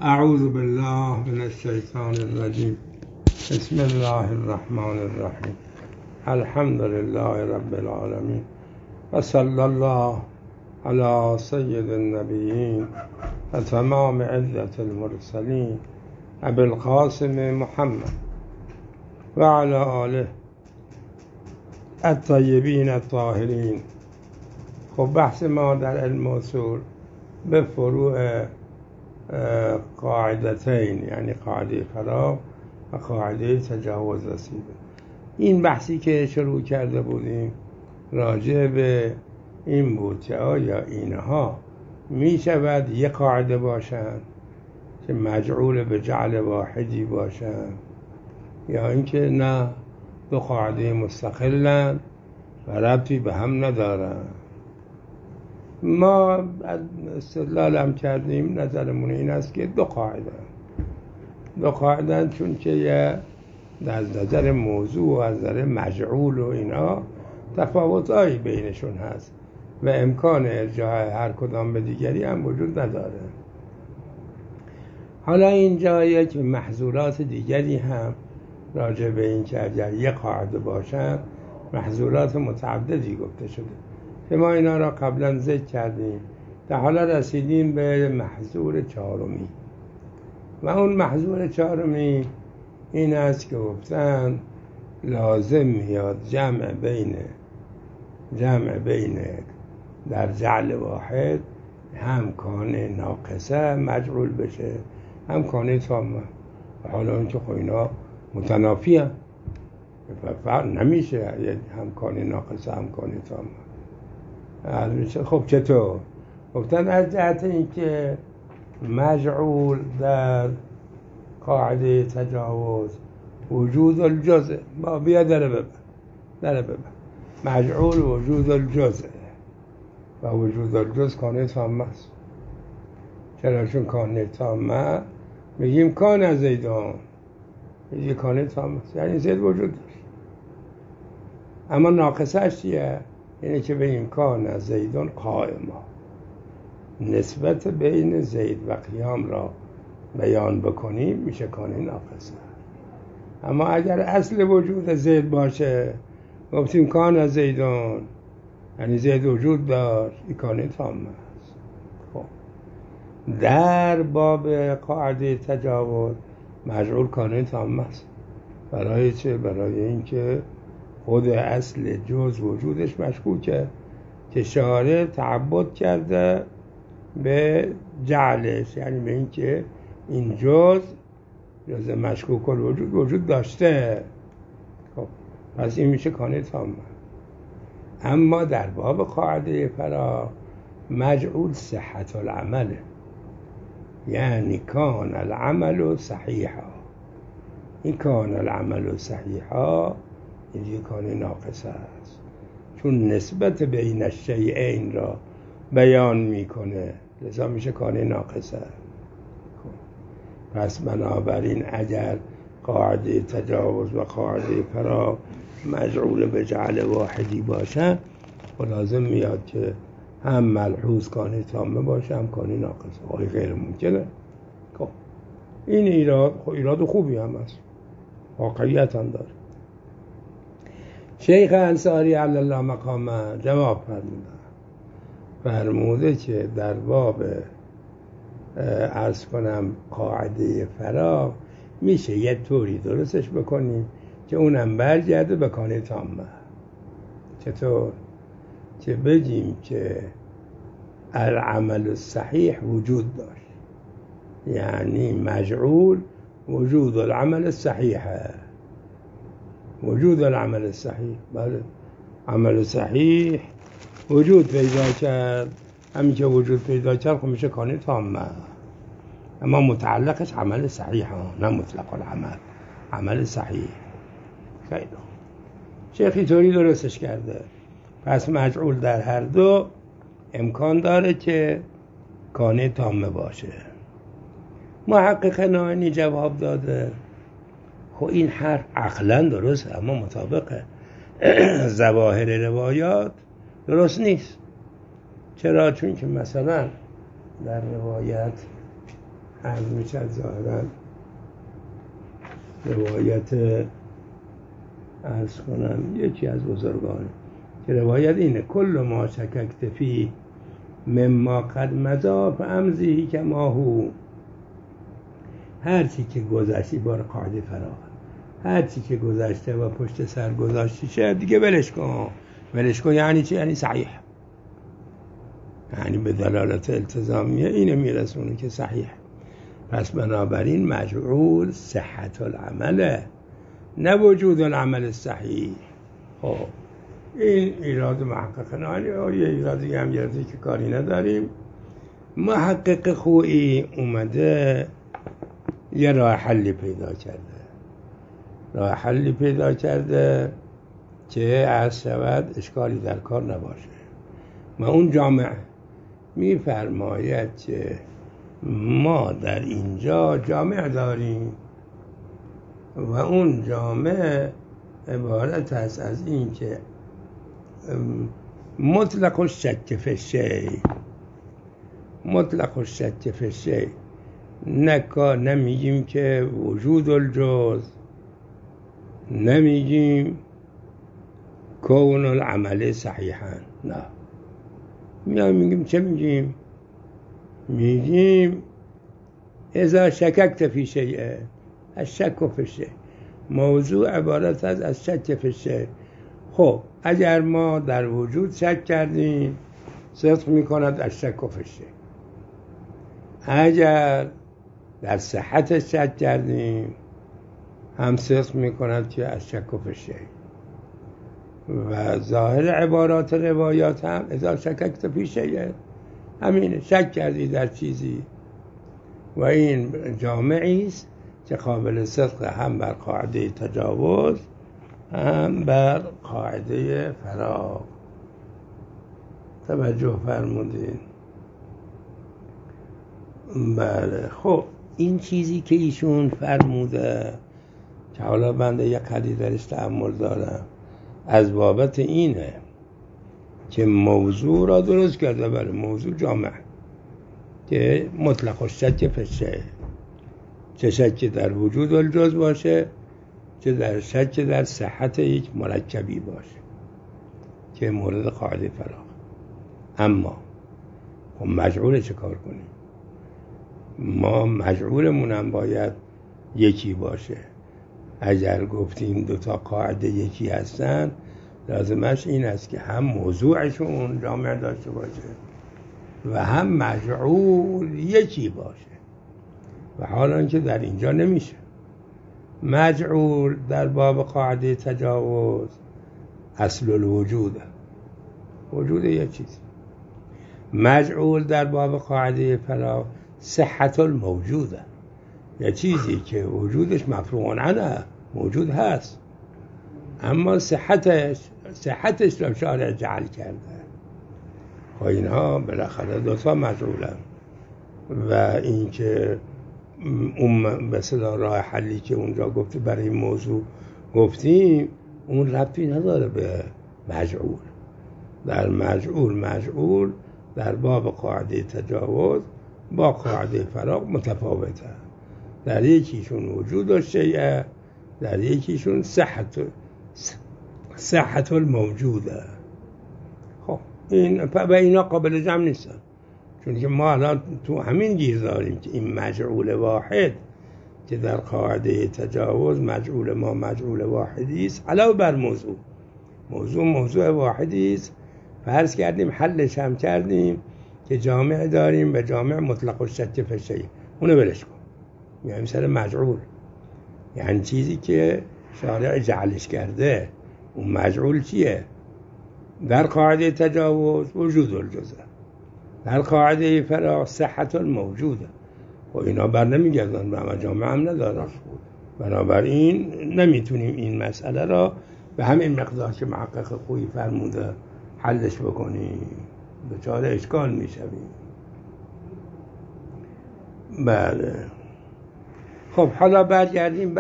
اعوذ بالله من الشیطان الرجیم. بسم الله الرحمن الرحیم. الحمد لله رب العالمین و صلی الله علی سید النبیین و تمام عزت المرسلین ابی القاسم محمد و علی آله الطیبین الطاهرین. خب بحث ما در علم اصول به فروع قاعدتین، یعنی قاعده فراغ و قاعده تجاوز رسیده. این بحثی که شروع کرده بودیم راجع به این بود که آیا اینها می شود یک قاعده باشند که مجعول به جعل واحدی باشند، یا اینکه نه، دو قاعده مستقلند و ربطی به هم ندارند. ما استدلال هم کردیم، نظرمون این است که دو قاعده چون که از نظر موضوع و از نظر مجعول و اینا تفاوتایی بینشون هست و امکان ارجاع هر کدام به دیگری هم وجود نداره. حالا اینجا یک محظورات دیگری هم راجع به این که اگر یک قاعده باشن محظورات متعددی گفته شده که ما اینا را قبلا ذکر کردیم. تا حالا رسیدیم به محظور چهارمی و اون محظور چهارمی این است که گفتن لازم میاد جمع بین در جعل واحد هم کانه ناقصه مجعول بشه هم کانه تامه. حالا اینکه خب اینا متنافی هم فرق نمیشه، هم کانه ناقصه هم کانه تامه. خب چطور؟ گفتن از جهت اینکه مجعول در قاعده تجاوز وجود الجزء، ما بیا داره ببر مجعول وجود الجزء و وجود الجزء کانه تامه است. چرا؟ چون کانه تامه میگیم کان زیدان، میگیم کانه تامه است، یعنی زید وجود داشت. اما ناقصهش چیه؟ یعنی که به امکان زیدان قائما، نسبت بین زید و قیام را بیان بکنیم میشه کانه ناقصه. اما اگر اصل وجود زید باشه گفتیم کان زیدان، یعنی زید وجود داشت، این کانه تامه است. خب در باب قاعده تجاوز مجعول کانه تامه است. برای چه؟ برای اینکه خود اصل جز وجودش مشکوکه که شارع تعبد کرده به جعلش، یعنی به اینکه این جز مشکوک الوجود وجود داشته. خب پس این میشه کانه تامه. اما در باب قاعده فراغ مجعول صحت العمله، یعنی کان العمل صحیحا. این کان العمل صحیحا این کانه ناقصه است، چون نسبت بین الشیئین را بیان میکنه، لذا میشه کانه ناقصه. پس بنابراین اگر قاعده تجاوز و قاعده فراغ مجعول به جعل واحدی باشه لازم میاد که هم ملحوظ کانه تامه باشه هم کانه ناقصه. آیا غیر ممکنه؟ خب این ایراد خوبی هم است، واقعیت هم داره. شیخ انصاری علی الله مقامه جواب فرموده که در باب عرض کنم قاعده فراغ میشه یه طوری درستش بکنیم که اونم برگرده به کانه تامه. چطور؟ که بگیم که العمل الصحیح وجود داشت، یعنی مجعول وجود العمل الصحیحه. وجود العمل صحیح، بله، عمل صحیح وجود پیدا کرد. همین که وجود پیدا کرد خب میشه کانه تامه. اما متعلقش عمل صحیح ها، نه مطلق العمل، عمل صحیح. خیلی شیخی طوری درستش کرده. پس مجعول در هر دو امکان داره که کانه تامه باشه. محقق نائینی جواب داده خب این حرف عقلا درسته اما مطابق ظواهر روایات درست نیست. چرا؟ چون که مثلا در روایت عرض میشد ظاهرا روایت عرض کنم یکی از بزرگان که روایت اینه: کل ما شککت فی مما قد مضی فامضیه کما هو. هر چی که گذشتی، بار قاعده فراغ، هر چی که گذشته و پشت سر گذاشتی شد دیگه ولش کن. ولش کن یعنی چی؟ یعنی صحیح، یعنی به دلالت التزامیه اینه میرسونه که صحیح. پس بنابراین مجعول صحت العمله، نه وجود العمل صحیح. خب این ایراد محقق نانی و یه ایرادی هم گرفته که کاری نداریم. محقق خویی اومده یه راه حلی پیدا کرده، راه حلی پیدا کرده که عرض شود اشکالی در کار نباشه. و اون جامعه میفرماید که ما در اینجا جامعه داریم و اون جامعه عبارت است از این که مطلق الشک فی الشیء، مطلق الشک فی الشیء، نمیگیم که وجود الجز، نمیگیم کون العمل صحیحا، نه میگیم چه میگیم؟ میگیم اذا شککت فی شیء، الشک فی الشیء، موضوع عبارت از شک فی الشیء. خب اگر ما در وجود شک کردیم صدق میکند الشک فی الشیء، اگر در صحت شک کردیم هم صدق میکند که الشک فی الشیء. و ظاهر عبارات روایات هم اذا شککت فی شیء، همینه، شک کردی در چیزی. و این جامعی است که قابل صدق هم بر قاعده تجاوز هم بر قاعده فراغ. توجه فرمودین؟ بله. خب این چیزی که ایشون فرموده که حالا بنده یک خیلی درش تأمل دارم، از بابت اینه که موضوع را درست کرده. بله، موضوع جامع که مطلق الشک فی الشیء، چه شک در وجود الجز باشه، چه در شک در صحت یک مرکبی باشه که مورد قاعده فراغ. اما خب مجعول چه کار کنیم؟ ما مجعولمون هم باید یکی باشه. اگر گفتیم دوتا قاعده یکی هستن، لازمش این است که هم موضوعشون جامع داشته باشه و هم مجعول یکی باشه. و حالا که در اینجا نمیشه. مجعول در باب قاعده تجاوز اصل الوجود، وجود یک چیز. مجعول در باب قاعده فراغ صحت الموجوده، یه چیزی که وجودش مفروغ عنه، موجود هست اما صحتش را شارع جعل کرده. خب اینها بالاخره دوتا مجعولن. و این که اون مثلا راه حلی که اونجا گفته برای این موضوع گفتیم، اون ربطی نداره به مجعول. در مجعول در باب قاعده تجاوز با قاعده فراغ متفاوته. در یکیشون وجود الشیء، در یکیشون صحت الموجوده. خب این و اینا قابل جمع نیستن، چون که ما الان تو همین گیر داریم که این مجعول واحد که در قاعده تجاوز مجعول ما مجعول واحدی است علاوه بر موضوع واحدی است. فرض کردیم حلش هم کردیم که جامع داریم به جامع مطلق الشک فی الشیء، اونو ولش کن. یعنی سر مجعول یعنی چیزی که شارع جعلش کرده. اون مجعول چیه؟ در قاعده تجاوز وجود الجزء، در قاعده فراغ صحت الموجوده. و اینا بر نمیگردن و همه جامعه هم ندارن. بنابراین نمیتونیم این مسئله را به همین مقدار که محقق خویی فرموده حلش بکنیم، دچار اشکال میشویم. بله. خب حالا برگردیم به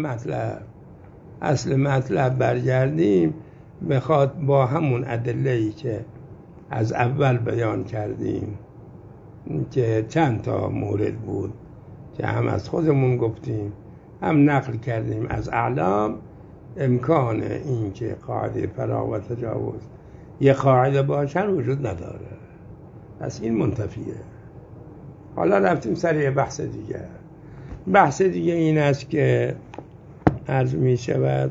اصل مطلب برگردیم. بخواد با همون ادله‌ای که از اول بیان کردیم که چند تا مورد بود که هم از خودمون گفتیم هم نقل کردیم از اعلام، امکان این که قاعده فراغ و تجاوز یه قاعده باشن وجود نداره. پس این منتفیه. حالا رفتیم سر یه بحث دیگه. بحث دیگه این است که عرض می شود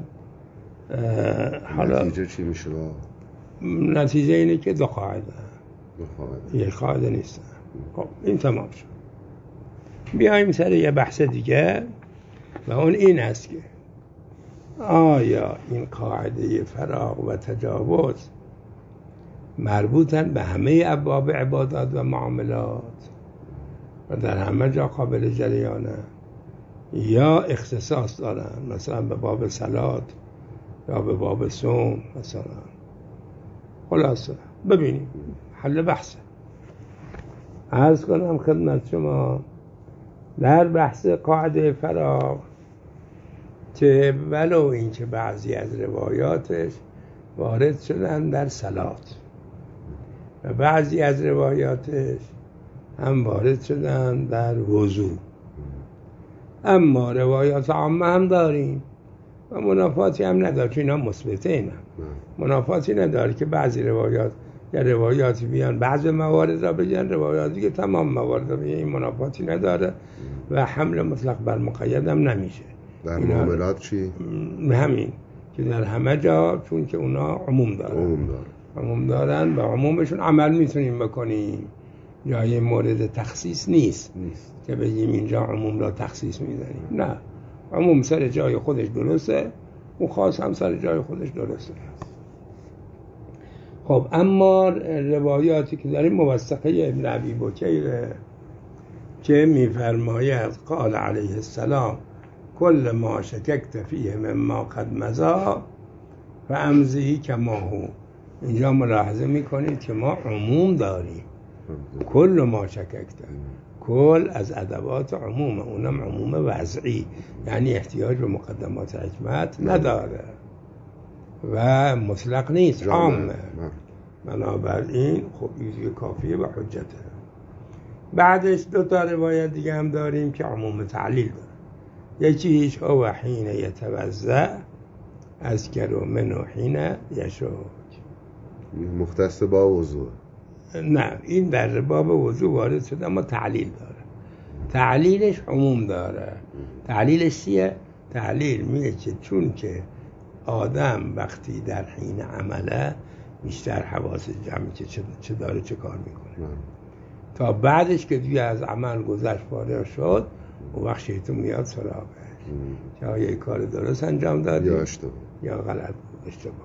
حالا نتیجه چی میشه؟ نتیجه اینه که دو قاعده یک قاعده نیست. خب این تمام شد. بیاییم سر یه بحث دیگه و اون این است که آیا این قاعده فراغ و تجاوز مربوطن به همه ابواب عبادات و معاملات و در همه جا قابل جریانه، یا اختصاص دارن مثلا به باب صلات یا به باب صوم مثلا؟ خلاصه ببینیم حل بحثه. عرض کنم خدمت شما در بحث قاعده فراغ که ولو این که بعضی از روایاتش وارد شدن در صلات و بعضی از روایاتش هم وارد شدن در وضو، اما روایات عامه هم داریم و منافاتی هم نداره که اینا مثبته اینا منافاتی نداره که بعضی روایات یا روایاتی بیان بعضی موارد را بگن، روایاتی که تمام موارد را بگن، این منافاتی نداره و حمل مطلق بر مقید هم نمیشه. در معاملات چی؟ همین که در همه جا، چون که اونا عموم دارن و عمومشون عمل میتونیم بکنیم، جای مورد تخصیص نیست که بگیم اینجا عموم را تخصیص میزنیم. نه، عموم سر جای خودش درسته و خاص هم سر جای خودش درسته. خب اما روایاتی که داریم موثقه ابن ابی بکیره که میفرماید قال علیه السلام کل ما شککت فیه مما قد مضی فامضی کما هو. اینجا ملاحظه میکنید که ما عموم داریم. کل ما شککت، کل از ادوات عموم، اونم عموم وضعی، یعنی احتیاج به مقدمات حکمت نداره و مطلق نیست، عامه. بنابراین خب این کافیه و حجته. بعدش دو تا روایت دیگه هم داریم که عموم تعلیل داره. یکیش هو حین یتوضأ اذکر منه حین یشک، مختص با وضوء. نه، این در باب وضوء وارد شده اما تعلیل داره. تعلیلش عموم داره. تعلیلش چیه؟ تعلیل میگه که چون که آدم وقتی در حین عمله بیشتر حواس جمعی که چه داره چه کار میکنه تا بعدش که دیگه از عمل گذشت فارغ شد و وقت شیطان میاد سراغش که آیا یک کار درست انجام دادی یا غلط اشتباه.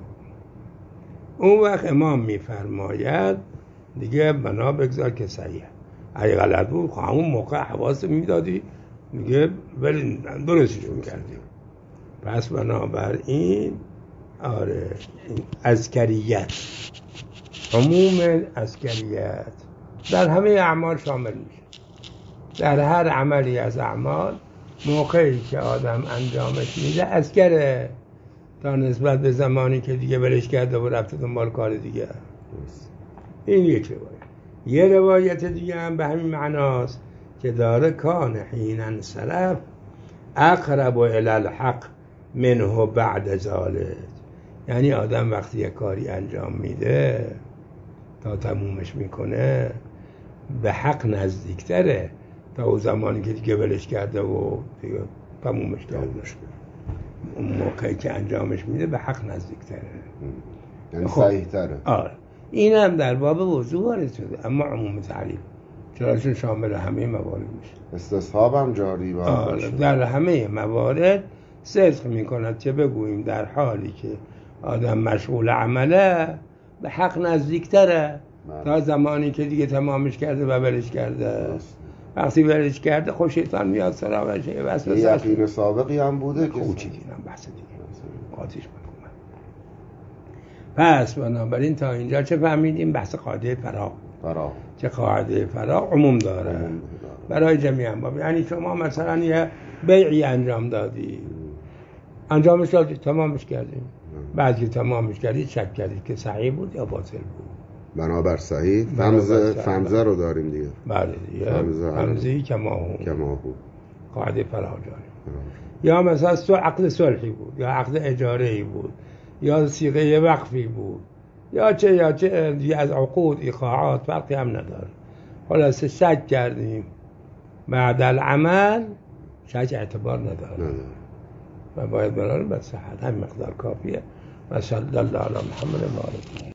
اون وقت امام میفرماید دیگه بنا بگذار که صحیح، اگه غلط بود همون موقع حواس میدادی دیگه ولی درستش میکردی. پس بنابراین آره اذکریت، عموم اذکریت در همه اعمال شامل میشه. در هر عملی از اعمال موقعی که آدم انجامش میده اذکره تا نسبت به زمانی که دیگه برش کرده و رفته دنبال کار دیگه. این یک روایت. یه روایت دیگه هم به همین معناست که داره کان حین انصرف اقرب الی الحق منه بعد ذلك، یعنی آدم وقتی یک کاری انجام میده تا تمومش میکنه به حق نزدیکتره تا اون زمانی که دیگه ولش کرده و دیگه تمومش کرده. اون موقعی که انجامش میده به حق نزدیکتره، یعنی صحیح تره. آره این هم در باب وضوء وارد شده اما عموم تعلیل، چراشون شامل همه موارد میشه. استصحاب هم جاری باشه. در همه موارد صدق میکند که بگوییم در حالی که آدم مشغول عمله به حق نزدیکتره تا زمانی که دیگه تمامش کرده و برش کرده. وقتی برش کرده خب شیطان میاد سراغش یه وسوسه. یقین سابقی هم بوده که خوچی دیدم بحث دیگه آتیش بکنم. پس بنابراین تا اینجا چه فهمیدیم؟ بحث قاعده فراغ که قاعده فراغ عموم داره برای جمعی انباب. یعنی شما مثلا یه بیعی انجام دادی، انجامش دادی، تمامش کردی، بعد که تمامش کردی شک کردی که صحیح بود یا باطل بود. بنابر صحیح فمزه رو داریم دیگه. بله دیگه فمزی کما هو. قاعده فراجانی. یا مثلا عقد صلحی بود، یا عقد اجاره‌ای بود، یا صیغه وقفی بود، یا چه از عقود ایقاعات فرقی هم نداره. خلاصه شک کردیم بعد العمل شک اعتبار نداره و باید برای به صحت هم مقدار کافیه. و صلی الله علی محمد و آله.